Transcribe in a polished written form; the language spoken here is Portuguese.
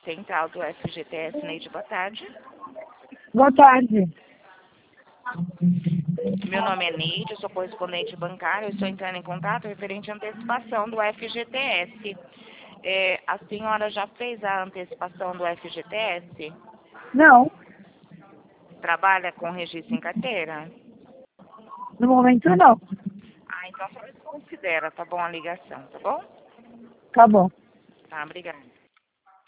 central do FGTS. Neide, boa tarde. Boa tarde. Meu nome é Neide, eu sou correspondente bancária, eu estou entrando em contato referente à antecipação do FGTS. A senhora já fez a antecipação do FGTS? Não, Trabalha com registro em carteira? no momento não. Então só desconsidera, tá bom, a ligação, tá bom? Tá bom. Tá, obrigada.